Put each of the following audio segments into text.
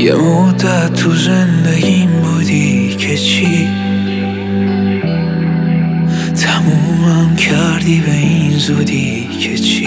یه مدت تو زندگیم بودی که چی تمومم کردی به این زودی که چی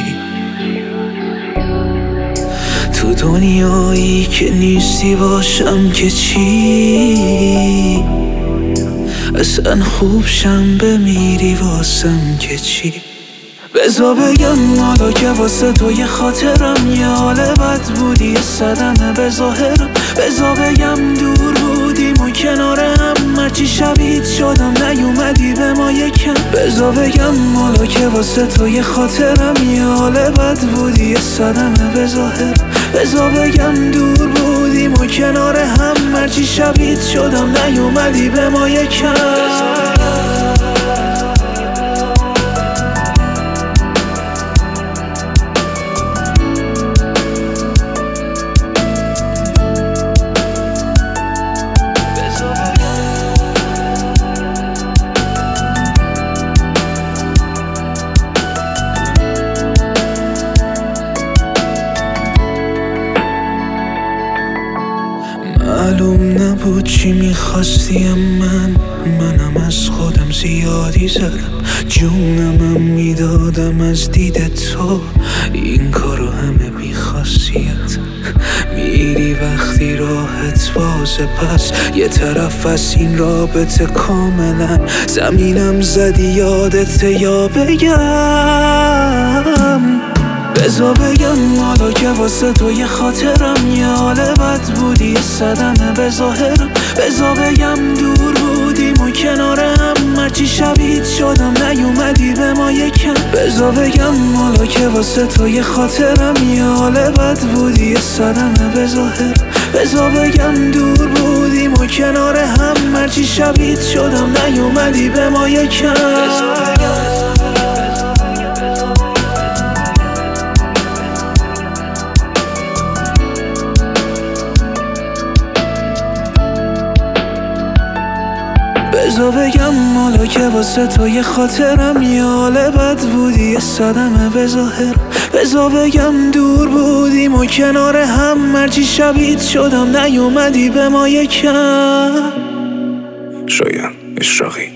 تو دنیایی که نیستی باشم که چی اصلا خوب شم بمیری واسم که چی بزا بگم حالا که واسه تو یه خاطرم یه حال بد بودی یه صدمه به ظاهرم بزا بگم دور بودیم و کنار هم هرچی شبیه شدم نیومدی به ما یکم بزا بگم حالا که واسه تو یه خاطرم یه حال بد بودی یه صدمه به ظاهرم بزا بگم دور بودیم و کنار هم هرچی شبیه شدم نیومدی به ما یکم معلوم نبود چی میخواستی منم از خودم زیادی زدم جونمم میدادم از دید تو این کارو همه بیخاصیت میری وقتی راحت بازه پس یه طرف از این رابطه کاملا زمینم زدی یادت یا بگم بزا بگم حالا که واسه تو یه خاطرم یه حال بد بودی یه صدمه به ظاهرم بزا بگم دور بودیم و کنار هم هرچی شبیه شدم نیومدی به ما یکم بزا بگم حالا که واسه تو یه خاطرم یه حال بد بودی یه صدمه به ظاهرم بزا بگم دور بودیم و کنار هم هرچی شبیه شدم نیومدی به ما یکم بزا بگم حالا که واسه تو یه خاطرم یه حال بد بودی یه صدمه به ظاهرم بزا بگم دور بودیم و کنار هم هرچی شبیه شدم نیومدی به ما یکم شایان اشراقی